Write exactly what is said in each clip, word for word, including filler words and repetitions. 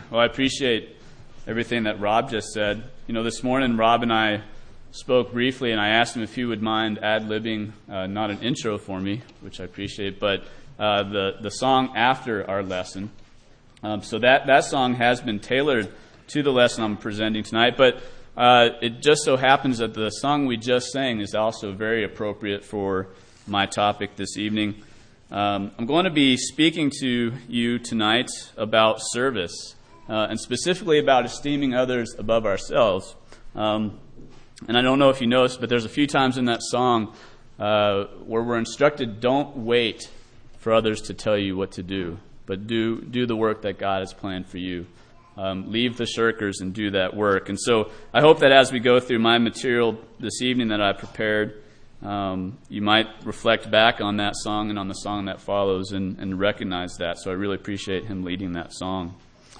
Well, I appreciate everything that Rob just said. You know, this morning Rob and I spoke briefly, and I asked him if he would mind ad-libbing, uh, not an intro for me, which I appreciate, but uh, the, the song after our lesson. Um, so that, that song has been tailored to the lesson I'm presenting tonight, but uh, it just so happens that the song we just sang is also very appropriate for my topic this evening. Um, I'm going to be speaking to you tonight about service, uh, and specifically about esteeming others above ourselves. Um, and I don't know if you noticed, but there's a few times in that song uh, where we're instructed, don't wait for others to tell you what to do, but do do the work that God has planned for you. Um, leave the shirkers and do that work. And so I hope that as we go through my material this evening that I prepared, Um, you might reflect back on that song and on the song that follows and, and recognize that. So I really appreciate him leading that song.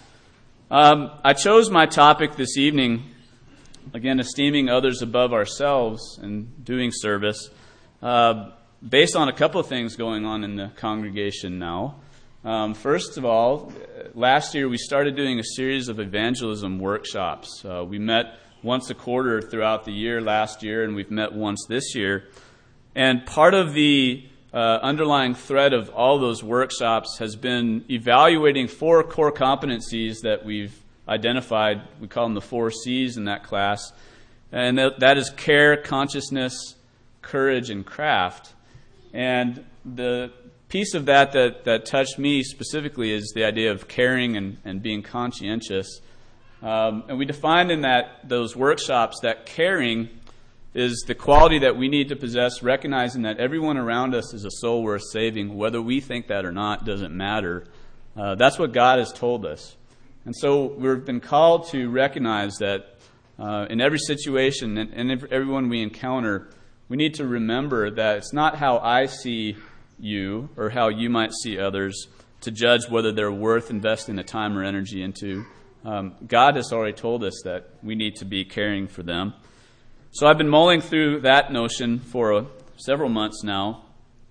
Um, I chose my topic this evening, again, esteeming others above ourselves and doing service, uh, based on a couple of things going on in the congregation now. Um, first of all, last year we started doing a series of evangelism workshops. Uh, we met once a quarter throughout the year last year, and we've met once this year. And part of the uh, underlying thread of all those workshops has been evaluating four core competencies that we've identified. We call them the four C's in that class. And that, that is care, consciousness, courage, and craft. And the piece of that that, that touched me specifically is the idea of caring and, and being conscientious. Um, and we defined in that those workshops that caring is the quality that we need to possess, recognizing that everyone around us is a soul worth saving. Whether we think that or not doesn't matter. Uh, that's what God has told us. And so we've been called to recognize that uh, in every situation and, and everyone we encounter, we need to remember that it's not how I see you or how you might see others to judge whether they're worth investing the time or energy into. Um, God has already told us that we need to be caring for them. So I've been mulling through that notion for uh, several months now.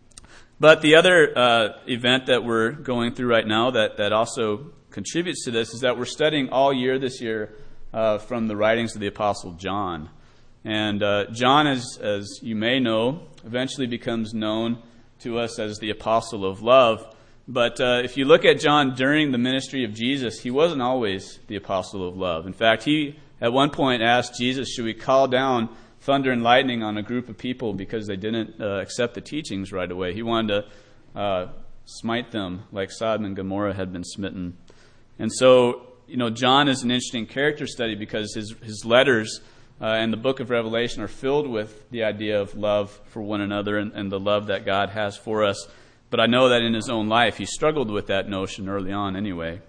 But the other uh, event that we're going through right now that, that also contributes to this is that we're studying all year this year uh, from the writings of the Apostle John. And uh, John, as, as you may know, eventually becomes known to us as the Apostle of Love. But uh, if you look at John during the ministry of Jesus, he wasn't always the apostle of love. In fact, he at one point asked Jesus, should we call down thunder and lightning on a group of people because they didn't uh, accept the teachings right away? He wanted to uh, smite them like Sodom and Gomorrah had been smitten. And so, you know, John is an interesting character study because his, his letters uh, and the book of Revelation are filled with the idea of love for one another and, and the love that God has for us. But I know that in his own life, he struggled with that notion early on anyway.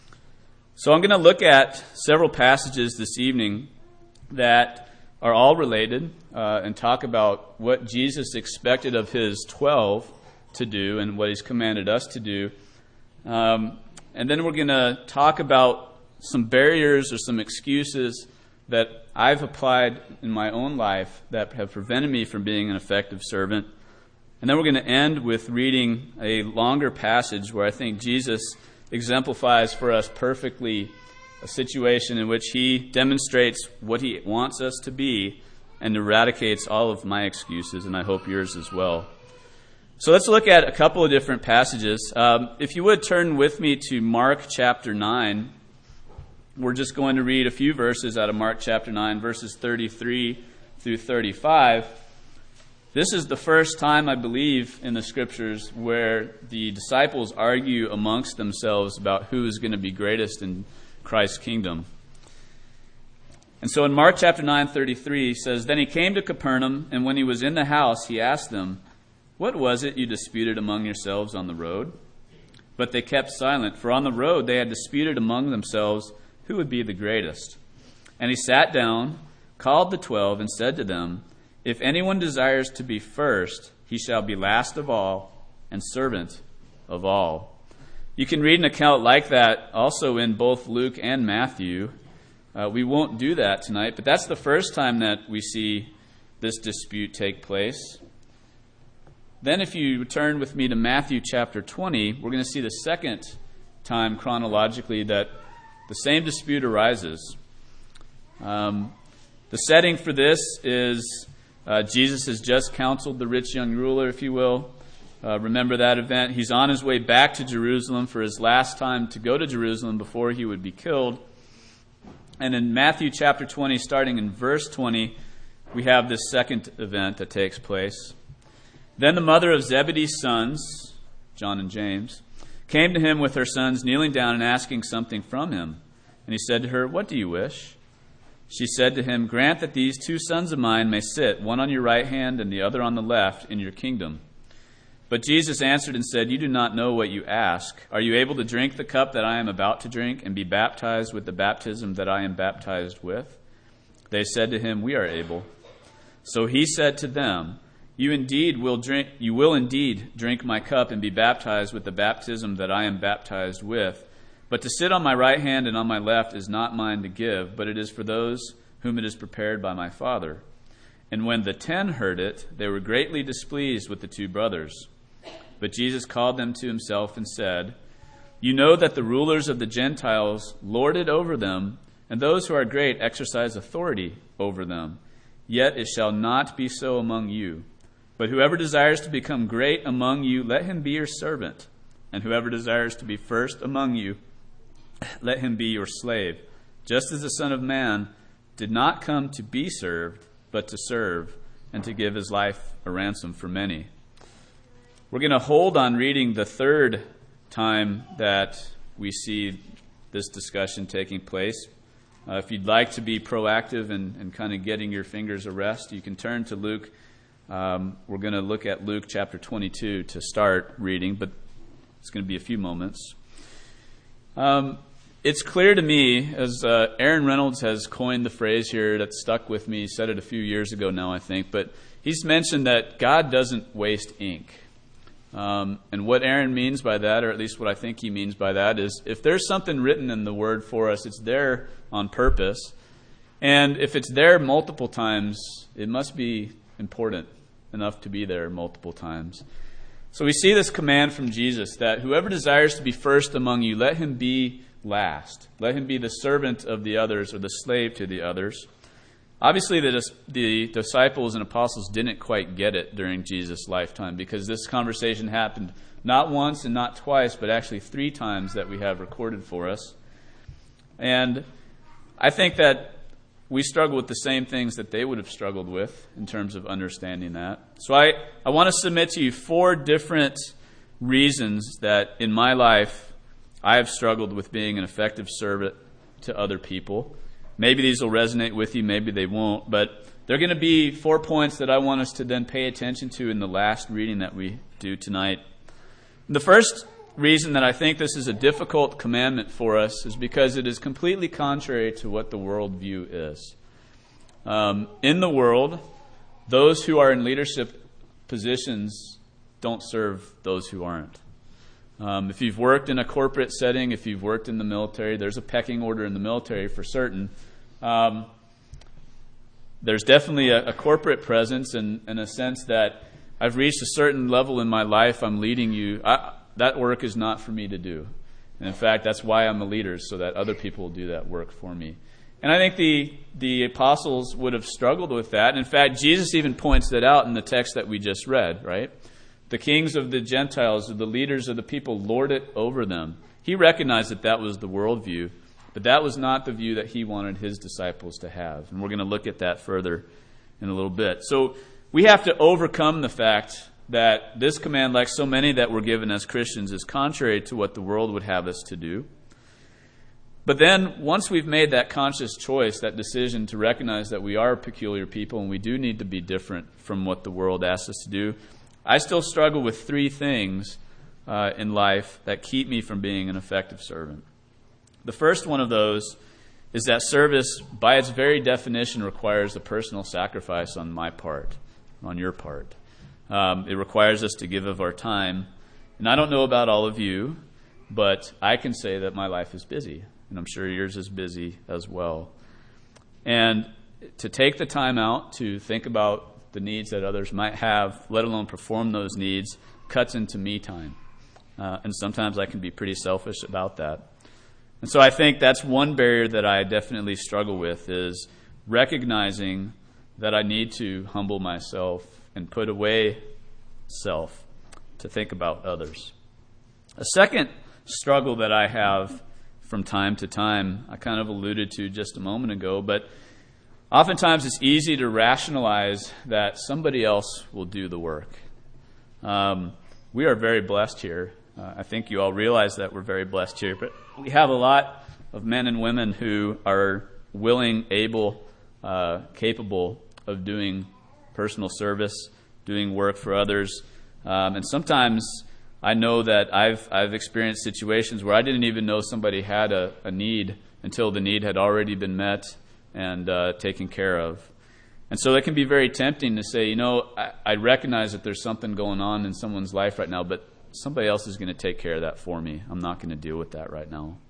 So I'm going to look at several passages this evening that are all related uh, and talk about what Jesus expected of his twelve to do and what he's commanded us to do. Um, and then we're going to talk about some barriers or some excuses that I've applied in my own life that have prevented me from being an effective servant. And then we're going to end with reading a longer passage where I think Jesus exemplifies for us perfectly a situation in which he demonstrates what he wants us to be and eradicates all of my excuses, and I hope yours as well. So let's look at a couple of different passages. Um, if you would turn with me to Mark chapter nine. We're just going to read a few verses out of Mark chapter nine, verses thirty-three through thirty-five. This is the first time, I believe, in the Scriptures where the disciples argue amongst themselves about who is going to be greatest in Christ's kingdom. And so in Mark chapter nine, thirty-three, he says, Then he came to Capernaum, and when he was in the house, he asked them, What was it you disputed among yourselves on the road? But they kept silent, for on the road they had disputed among themselves who would be the greatest. And he sat down, called the twelve, and said to them, If anyone desires to be first, he shall be last of all and servant of all. You can read an account like that also in both Luke and Matthew. Uh, we won't do that tonight, but that's the first time that we see this dispute take place. Then if you turn with me to Matthew chapter twenty, we're going to see the second time chronologically that the same dispute arises. Um, the setting for this is uh, Jesus has just counseled the rich young ruler, if you will. Uh, remember that event. He's on his way back to Jerusalem for his last time to go to Jerusalem before he would be killed. And in Matthew chapter twenty, starting in verse twenty, we have this second event that takes place. Then the mother of Zebedee's sons, John and James, came to him with her sons, kneeling down and asking something from him. And he said to her, "What do you wish?" She said to him, "Grant that these two sons of mine may sit, one on your right hand and the other on the left, in your kingdom." But Jesus answered and said, "You do not know what you ask. Are you able to drink the cup that I am about to drink and be baptized with the baptism that I am baptized with?" They said to him, "We are able." So he said to them, You indeed will drink. You will indeed drink my cup and be baptized with the baptism that I am baptized with. But to sit on my right hand and on my left is not mine to give, but it is for those whom it is prepared by my Father. And when the ten heard it, they were greatly displeased with the two brothers. But Jesus called them to himself and said, You know that the rulers of the Gentiles lord it over them, and those who are great exercise authority over them. Yet it shall not be so among you. But whoever desires to become great among you, let him be your servant. And whoever desires to be first among you, let him be your slave. Just as the Son of Man did not come to be served, but to serve, and to give his life a ransom for many. We're going to hold on reading the third time that we see this discussion taking place. Uh, if you'd like to be proactive and, and kind of getting your fingers a rest, you can turn to Luke. Um, we're going to look at Luke chapter twenty-two to start reading, but it's going to be a few moments. Um, it's clear to me, as uh, Aaron Reynolds has coined the phrase here that stuck with me, he said it a few years ago now, I think, but he's mentioned that God doesn't waste ink. Um, and what Aaron means by that, or at least what I think he means by that, is if there's something written in the Word for us, it's there on purpose. And if it's there multiple times, it must be important enough to be there multiple times. So we see this command from Jesus that whoever desires to be first among you, let him be last. Let him be the servant of the others or the slave to the others. Obviously, the, the disciples and apostles didn't quite get it during Jesus' lifetime because this conversation happened not once and not twice, but actually three times that we have recorded for us. And I think that we struggle with the same things that they would have struggled with in terms of understanding that. So I, I want to submit to you four different reasons that in my life I have struggled with being an effective servant to other people. Maybe these will resonate with you, maybe they won't, but they're going to be four points that I want us to then pay attention to in the last reading that we do tonight. The first reason that I think this is a difficult commandment for us is because it is completely contrary to what the worldview is. Um, in the world, those who are in leadership positions don't serve those who aren't. Um, if you've worked in a corporate setting, if you've worked in the military, there's a pecking order in the military for certain. Um, there's definitely a, a corporate presence in, in a sense that I've reached a certain level in my life, I'm leading you. I, that work is not for me to do. And in fact, that's why I'm a leader, so that other people will do that work for me. And I think the, the apostles would have struggled with that. And in fact, Jesus even points that out in the text that we just read, right? The kings of the Gentiles, or the leaders of the people, lord it over them. He recognized that that was the worldview, but that was not the view that he wanted his disciples to have. And we're going to look at that further in a little bit. So we have to overcome the fact that this command, like so many that we're given as Christians, is contrary to what the world would have us to do. But then, once we've made that conscious choice, that decision to recognize that we are peculiar people and we do need to be different from what the world asks us to do, I still struggle with three things uh, in life that keep me from being an effective servant. The first one of those is that service, by its very definition, requires a personal sacrifice on my part, on your part. Um, it requires us to give of our time. And I don't know about all of you, but I can say that my life is busy. And I'm sure yours is busy as well. And to take the time out to think about the needs that others might have, let alone perform those needs, cuts into me time. Uh, and sometimes I can be pretty selfish about that. And so I think that's one barrier that I definitely struggle with, is recognizing that I need to humble myself and put away self to think about others. A second struggle that I have from time to time, I kind of alluded to just a moment ago, but oftentimes it's easy to rationalize that somebody else will do the work. Um, we are very blessed here. Uh, I think you all realize that we're very blessed here, but we have a lot of men and women who are willing, able, uh, capable of doing personal service, doing work for others. Um, and sometimes I know that I've I've experienced situations where I didn't even know somebody had a, a need until the need had already been met and uh, taken care of. And so it can be very tempting to say, you know, I, I recognize that there's something going on in someone's life right now, but somebody else is going to take care of that for me. I'm not going to deal with that right now.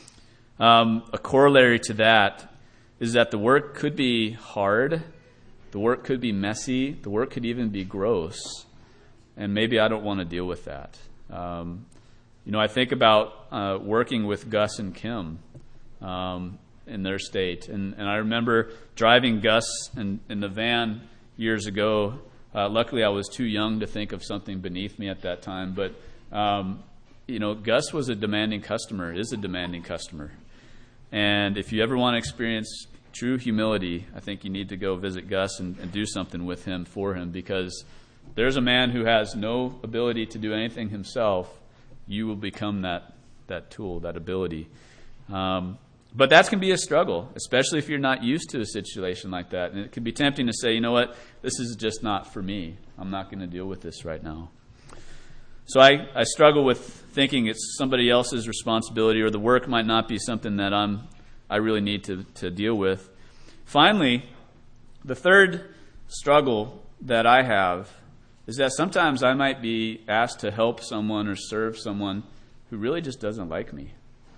Um, a corollary to that is that the work could be hard, the work could be messy, the work could even be gross, and maybe I don't want to deal with that. Um, you know, I think about uh, working with Gus and Kim um, in their state, and, and I remember driving Gus in, in the van years ago. Uh, luckily, I was too young to think of something beneath me at that time, but um, you know, Gus was a demanding customer, is a demanding customer. And if you ever want to experience true humility, I think you need to go visit Gus and, and do something with him, for him, because there's a man who has no ability to do anything himself. You will become that that tool, that ability. Um, but that's going to be a struggle, especially if you're not used to a situation like that. And it can be tempting to say, you know what, this is just not for me. I'm not going to deal with this right now. So I, I struggle with thinking it's somebody else's responsibility, or the work might not be something that I'm I really need to, to deal with. Finally, the third struggle that I have is that sometimes I might be asked to help someone or serve someone who really just doesn't like me.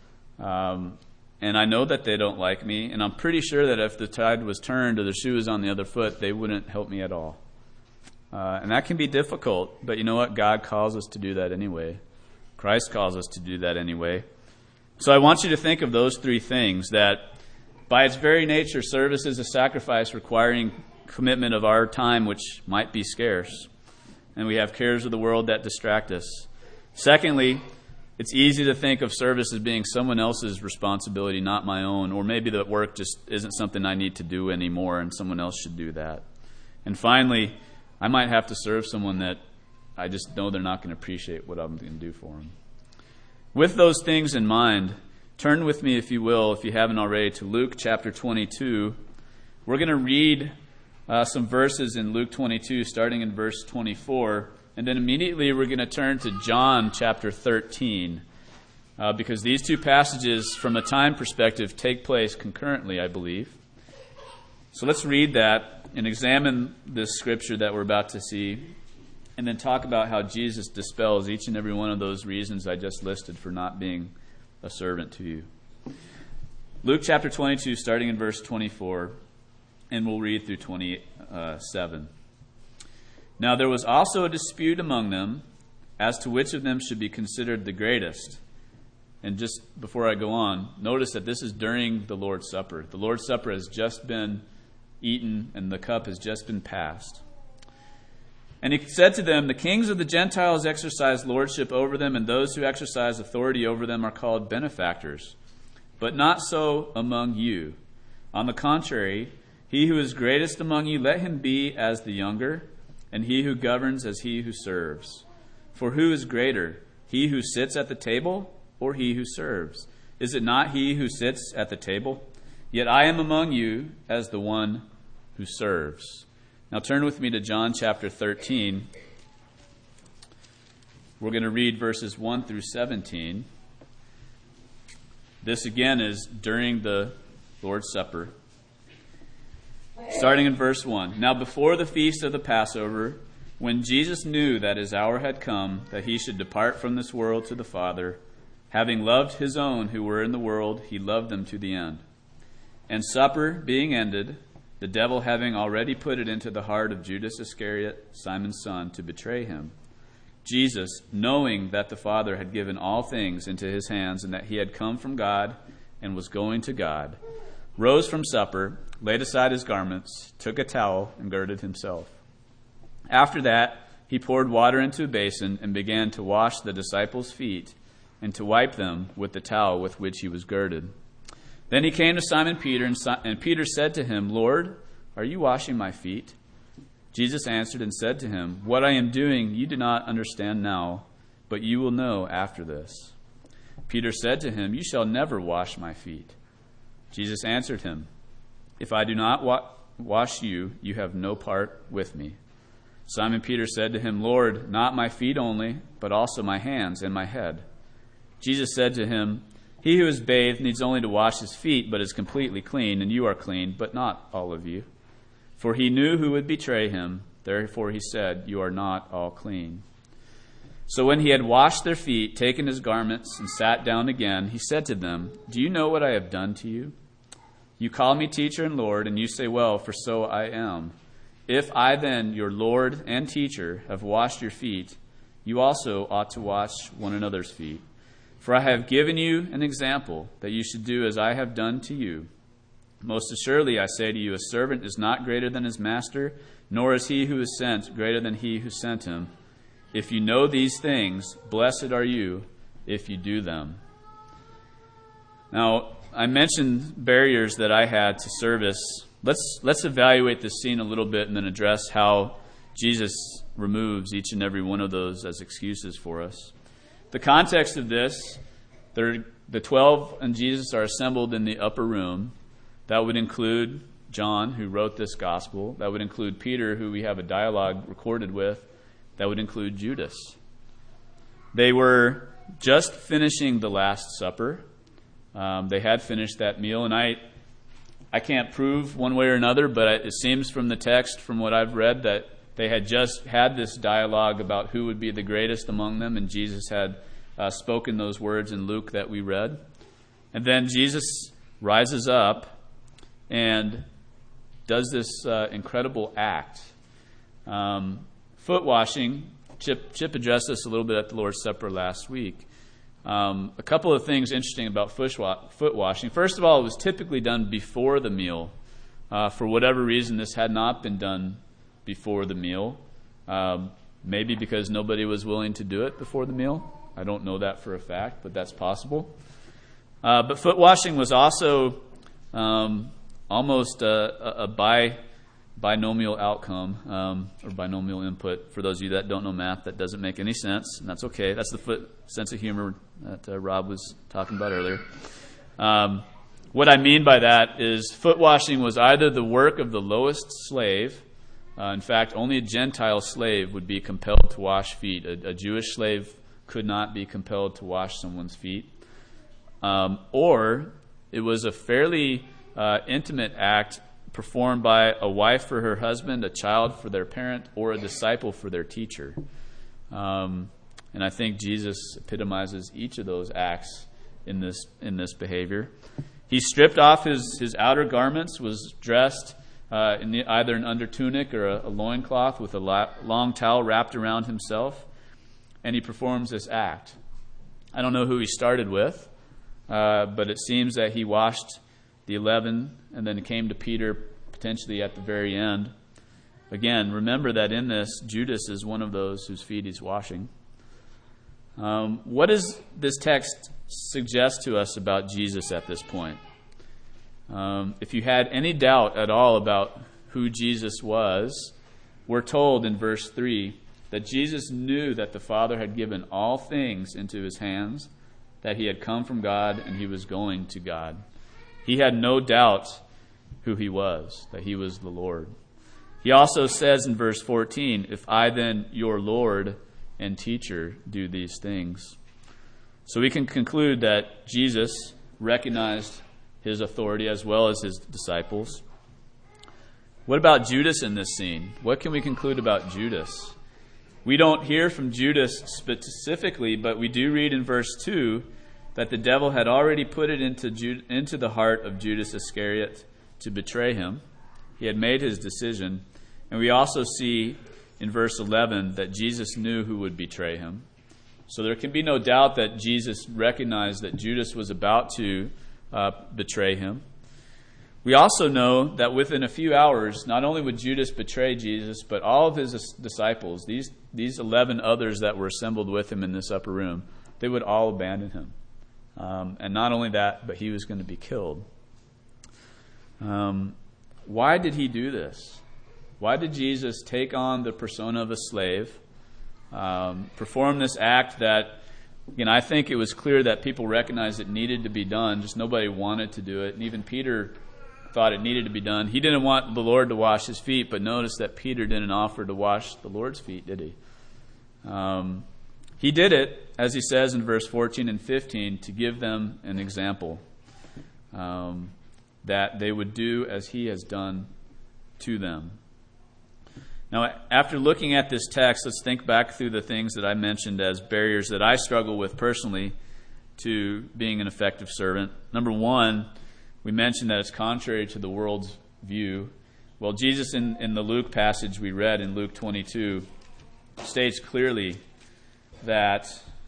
Um, and I know that they don't like me, and I'm pretty sure that if the tide was turned or the shoe was on the other foot, they wouldn't help me at all. Uh, and that can be difficult, but you know what? God calls us to do that anyway. Christ calls us to do that anyway. So I want you to think of those three things, that by its very nature, service is a sacrifice requiring commitment of our time, which might be scarce. And we have cares of the world that distract us. Secondly, it's easy to think of service as being someone else's responsibility, not my own. Or maybe the work just isn't something I need to do anymore and someone else should do that. And finally, I might have to serve someone that I just know they're not going to appreciate what I'm going to do for them. With those things in mind, turn with me, if you will, if you haven't already, to Luke chapter twenty-two. We're going to read uh, some verses in Luke twenty-two, starting in verse twenty-four. And then immediately we're going to turn to John chapter thirteen, uh, because these two passages, from a time perspective, take place concurrently, I believe. So let's read that and examine this scripture that we're about to see, and then talk about how Jesus dispels each and every one of those reasons I just listed for not being a servant to you. Luke chapter twenty-two, starting in verse twenty-four, and we'll read through twenty-seven. Now there was also a dispute among them as to which of them should be considered the greatest. And just before I go on, notice that this is during the Lord's Supper. The Lord's Supper has just been eaten and the cup has just been passed. And he said to them, the kings of the Gentiles exercise lordship over them, and those who exercise authority over them are called benefactors. But not so among you. On the contrary, he who is greatest among you, let him be as the younger, and he who governs as he who serves. For who is greater, he who sits at the table or he who serves? Is it not he who sits at the table? Yet I am among you as the one who serves. Now turn with me to John chapter thirteen. We're going to read verses one through seventeen. This again is during the Lord's Supper. Starting in verse one. Now before the feast of the Passover, when Jesus knew that his hour had come, that he should depart from this world to the Father, having loved his own who were in the world, he loved them to the end. And supper being ended, the devil having already put it into the heart of Judas Iscariot, Simon's son, to betray him, Jesus, knowing that the Father had given all things into his hands and that he had come from God and was going to God, rose from supper, laid aside his garments, took a towel, and girded himself. After that, he poured water into a basin and began to wash the disciples' feet and to wipe them with the towel with which he was girded. Then he came to Simon Peter, and, si- and Peter said to him, "Lord, are you washing my feet?" Jesus answered and said to him, "What I am doing you do not understand now, but you will know after this." Peter said to him, "You shall never wash my feet." Jesus answered him, "If I do not wa- wash you, you have no part with me." Simon Peter said to him, "Lord, not my feet only, but also my hands and my head." Jesus said to him, "He who is bathed needs only to wash his feet, but is completely clean, and you are clean, but not all of you." For he knew who would betray him, therefore he said, "You are not all clean." So when he had washed their feet, taken his garments, and sat down again, he said to them, "Do you know what I have done to you? You call me teacher and Lord, and you say, well, for so I am. If I then, your Lord and teacher, have washed your feet, you also ought to wash one another's feet. For I have given you an example, that you should do as I have done to you. Most assuredly, I say to you, a servant is not greater than his master, nor is he who is sent greater than he who sent him. If you know these things, blessed are you if you do them." Now, I mentioned barriers that I had to service. Let's let's evaluate this scene a little bit and then address how Jesus removes each and every one of those as excuses for us. The context of this, the twelve and Jesus are assembled in the upper room. That would include John, who wrote this gospel. That would include Peter, who we have a dialogue recorded with. That would include Judas. They were just finishing the Last Supper. Um, they had finished that meal, and I I can't prove one way or another, but it seems from the text, from what I've read, that they had just had this dialogue about who would be the greatest among them, and Jesus had uh, spoken those words in Luke that we read. And then Jesus rises up and does this uh, incredible act. Um, foot washing, Chip, Chip addressed this a little bit at the Lord's Supper last week. Um, a couple of things interesting about foot washing. First of all, it was typically done before the meal. Uh, for whatever reason, this had not been done before the meal. Um, maybe because nobody was willing to do it before the meal. I don't know that for a fact, but that's possible. Uh, but foot washing was also um, almost a, a, a bi, binomial outcome, um, or binomial input. For those of you that don't know math, that doesn't make any sense, and that's okay. That's the foot sense of humor that uh, Rob was talking about earlier. Um, what I mean by that is foot washing was either the work of the lowest slave. Uh, in fact, only a Gentile slave would be compelled to wash feet. A, a Jewish slave could not be compelled to wash someone's feet. Um, or it was a fairly uh, intimate act performed by a wife for her husband, a child for their parent, or a disciple for their teacher. Um, and I think Jesus epitomizes each of those acts in this in this behavior. He stripped off his, his outer garments, was dressed uh, in the, either an under tunic or a, a loincloth with a la- long towel wrapped around himself, and he performs this act. I don't know who he started with, uh, but it seems that he washed the eleven, and then it came to Peter potentially at the very end. Again, remember that in this, Judas is one of those whose feet he's washing. Um, what does this text suggest to us about Jesus at this point? Um, if you had any doubt at all about who Jesus was, we're told in verse three that Jesus knew that the Father had given all things into his hands, that he had come from God and he was going to God. He had no doubt who he was, that he was the Lord. He also says in verse fourteen, "If I then, your Lord and teacher, do these things." So we can conclude that Jesus recognized his authority as well as his disciples. What about Judas in this scene? What can we conclude about Judas? We don't hear from Judas specifically, but we do read in verse two that the devil had already put it into Jude, into the heart of Judas Iscariot to betray him. He had made his decision. And we also see in verse eleven that Jesus knew who would betray him. So there can be no doubt that Jesus recognized that Judas was about to uh, betray him. We also know that within a few hours, not only would Judas betray Jesus, but all of his disciples, these, these eleven others that were assembled with him in this upper room, they would all abandon him. Um, and not only that, but he was going to be killed. Um, why did he do this? Why did Jesus take on the persona of a slave, um, perform this act that, again, I think it was clear that people recognized it needed to be done, just nobody wanted to do it. And even Peter thought it needed to be done. He didn't want the Lord to wash his feet, but notice that Peter didn't offer to wash the Lord's feet, did he? Um, he did it, as he says in verse fourteen and fifteen, to give them an example, um, that they would do as he has done to them. Now, after looking at this text, let's think back through the things that I mentioned as barriers that I struggle with personally to being an effective servant. Number one, we mentioned that it's contrary to the world's view. Well, Jesus in, in the Luke passage we read in Luke twenty-two states clearly that,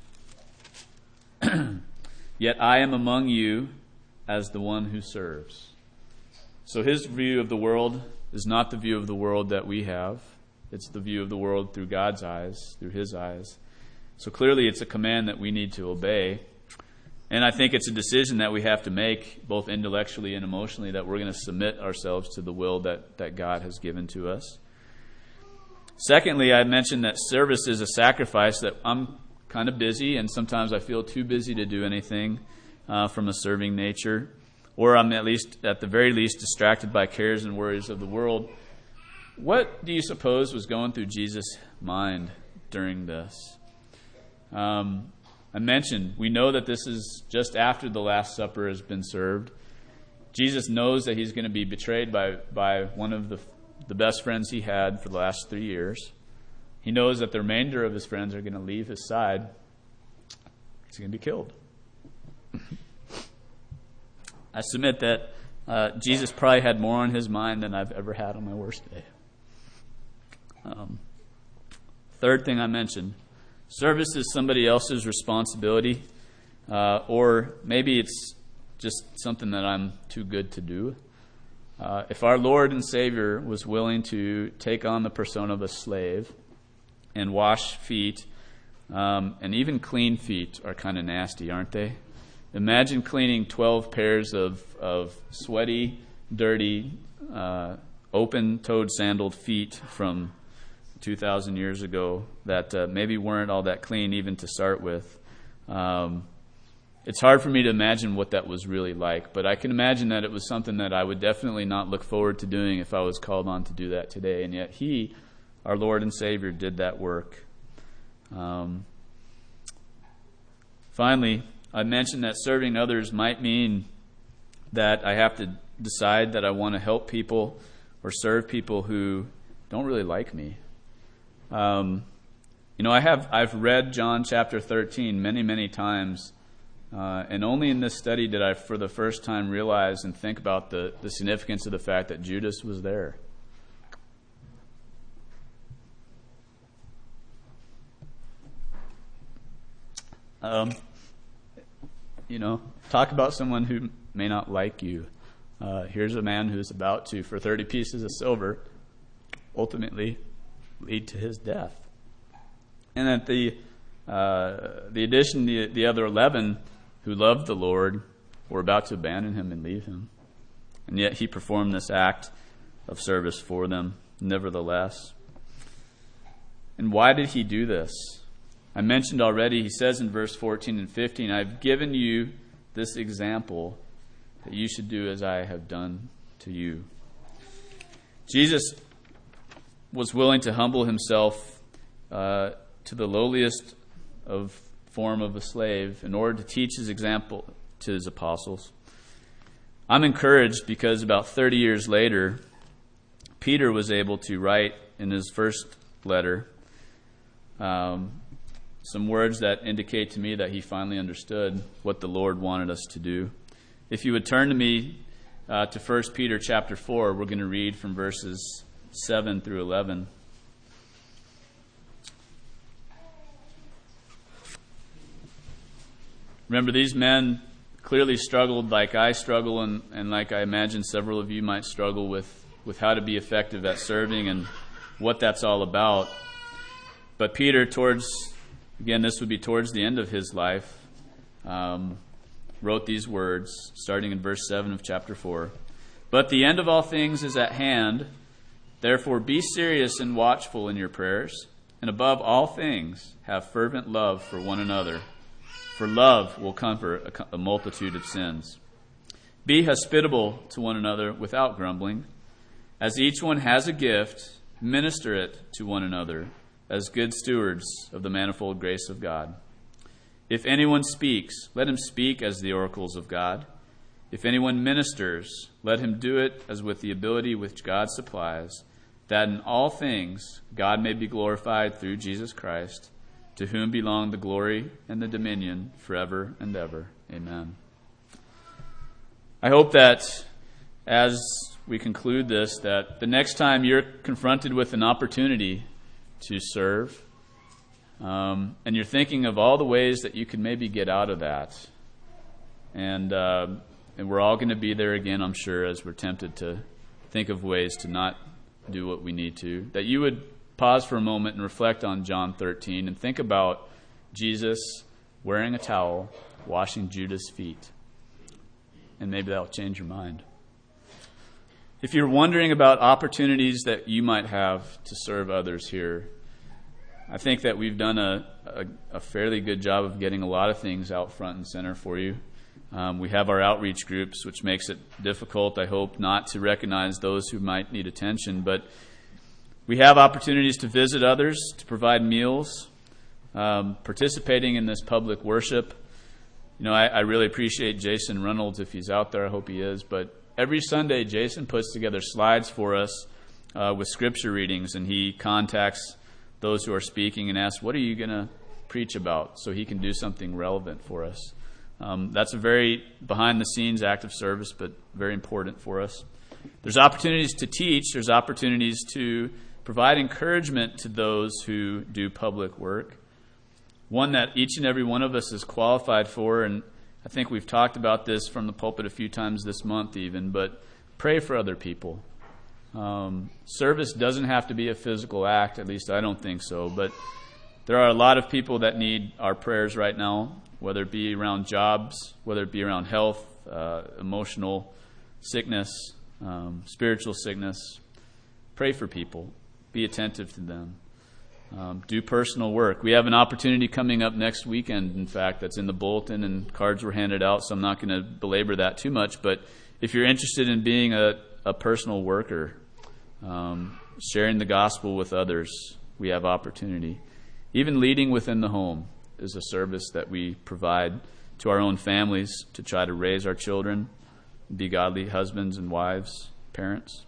yet I am among you as the one who serves. So his view of the world is not the view of the world that we have. It's the view of the world through God's eyes, through his eyes. So clearly it's a command that we need to obey. And I think it's a decision that we have to make, both intellectually and emotionally, that we're going to submit ourselves to the will that, that God has given to us. Secondly, I mentioned that service is a sacrifice, that I'm kind of busy, and sometimes I feel too busy to do anything uh, from a serving nature. Or I'm at least, at the very least, distracted by cares and worries of the world. What do you suppose was going through Jesus' mind during this? Um, I mentioned, we know that this is just after the Last Supper has been served. Jesus knows that he's going to be betrayed by, by one of the, the best friends he had for the last three years. He knows that the remainder of his friends are going to leave his side. He's going to be killed. I submit that uh, Jesus probably had more on his mind than I've ever had on my worst day. Um, third thing I mentioned, service is somebody else's responsibility, uh, or maybe it's just something that I'm too good to do. Uh, if our Lord and Savior was willing to take on the persona of a slave and wash feet, um, and even clean feet are kind of nasty, aren't they? Imagine cleaning twelve pairs of, of sweaty, dirty, uh, open-toed sandaled feet from two thousand years ago that uh, maybe weren't all that clean even to start with. Um, it's hard for me to imagine what that was really like, but I can imagine that it was something that I would definitely not look forward to doing if I was called on to do that today. And yet he, our Lord and Savior, did that work. Um, finally, I mentioned that serving others might mean that I have to decide that I want to help people or serve people who don't really like me. Um, you know, I have I've read John chapter thirteen many, many times, uh, and only in this study did I, for the first time, realize and think about the, the significance of the fact that Judas was there. Um. You know, talk about someone who may not like you. Uh, here's a man who's about to, for thirty pieces of silver, ultimately lead to his death. And at the uh, the addition, the, the other eleven who loved the Lord were about to abandon him and leave him. And yet he performed this act of service for them, nevertheless. And why did he do this? I mentioned already, he says in verse fourteen and fifteen, I've given you this example that you should do as I have done to you. Jesus was willing to humble himself uh, to the lowliest of form of a slave in order to teach his example to his apostles. I'm encouraged because about thirty years later, Peter was able to write in his first letter um, some words that indicate to me that he finally understood what the Lord wanted us to do. If you would turn to me uh, to First Peter chapter four, we're going to read from verses seven through eleven. Remember, these men clearly struggled like I struggle, and, and like I imagine several of you might struggle with, with how to be effective at serving and what that's all about. But Peter, towards, again, this would be towards the end of his life, um, wrote these words, starting in verse seven of chapter four. But the end of all things is at hand. Therefore be serious and watchful in your prayers, and above all things have fervent love for one another, for love will comfort a multitude of sins. Be hospitable to one another without grumbling. As each one has a gift, minister it to one another as good stewards of the manifold grace of God. If anyone speaks, let him speak as the oracles of God. If anyone ministers, let him do it as with the ability which God supplies, that in all things God may be glorified through Jesus Christ, to whom belong the glory and the dominion forever and ever. Amen. I hope that as we conclude this, that the next time you're confronted with an opportunity to serve, um, and you're thinking of all the ways that you could maybe get out of that, and uh, and we're all going to be there again, I'm sure, as we're tempted to think of ways to not do what we need to, that you would pause for a moment and reflect on John thirteen and think about Jesus wearing a towel, washing Judas' feet. And maybe that'll change your mind. If you're wondering about opportunities that you might have to serve others here, I think that we've done a, a, a fairly good job of getting a lot of things out front and center for you. Um, we have our outreach groups, which makes it difficult, I hope, not to recognize those who might need attention. But we have opportunities to visit others, to provide meals, um, participating in this public worship. You know, I, I really appreciate Jason Reynolds, if he's out there. I hope he is. But every Sunday, Jason puts together slides for us uh, with scripture readings, and he contacts those who are speaking and asks, what are you going to preach about, so he can do something relevant for us. Um, that's a very behind-the-scenes act of service, but very important for us. There's opportunities to teach. There's opportunities to provide encouragement to those who do public work. One that each and every one of us is qualified for, and I think we've talked about this from the pulpit a few times this month even, but pray for other people. Um, service doesn't have to be a physical act, at least I don't think so, but there are a lot of people that need our prayers right now, whether it be around jobs, whether it be around health, uh, emotional sickness, um, spiritual sickness. Pray for people. Be attentive to them. Um, do personal work. We have an opportunity coming up next weekend, in fact, that's in the bulletin, and cards were handed out, so I'm not going to belabor that too much. But if you're interested in being a, a personal worker, um, sharing the gospel with others, we have opportunity. Even leading within the home is a service that we provide to our own families to try to raise our children, be godly husbands and wives, parents.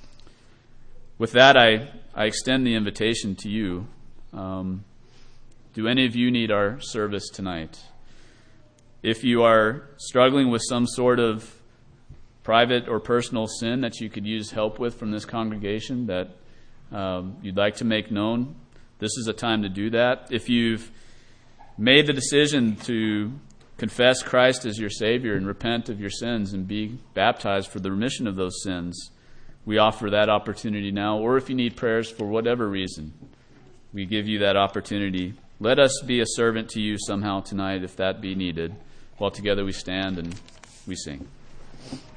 With that, I, I extend the invitation to you. Um, do any of you need our service tonight? If you are struggling with some sort of private or personal sin that you could use help with from this congregation that um, you'd like to make known, this is a time to do that. If you've made the decision to confess Christ as your Savior and repent of your sins and be baptized for the remission of those sins, we offer that opportunity now. Or if you need prayers for whatever reason, we give you that opportunity. Let us be a servant to you somehow tonight, if that be needed, while together we stand and we sing.